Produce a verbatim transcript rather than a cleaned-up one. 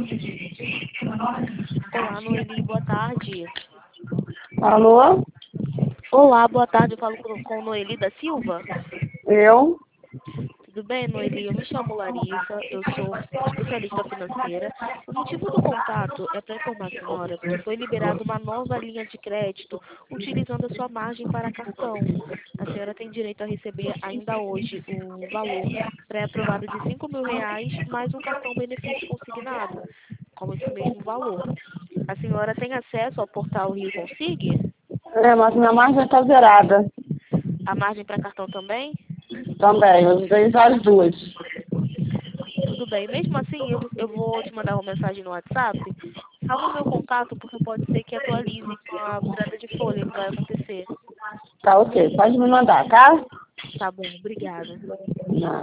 Olá, Noeli, boa tarde. Alô? Olá, boa tarde, eu falo com, com Noeli da Silva. Eu? Tudo bem, Noeli? Eu me chamo Larissa, eu sou especialista financeira. O motivo do contato é para informar a senhora que foi liberada uma nova linha de crédito utilizando a sua margem para cartão. A senhora tem direito a receber ainda hoje o valor pré-aprovado de cinco mil reais mais um cartão benefício consignado, com esse mesmo valor. A senhora tem acesso ao portal Rio Consigue? É, mas minha margem está zerada. A margem para cartão também? Também, eu usei as duas. Tudo bem. Mesmo assim, eu, eu vou te mandar uma mensagem no WhatsApp. Salva o meu contato, porque pode ser que atualize com a virada de folha que vai acontecer. Tá ok, pode me mandar, tá? Tá bom, obrigada. Não.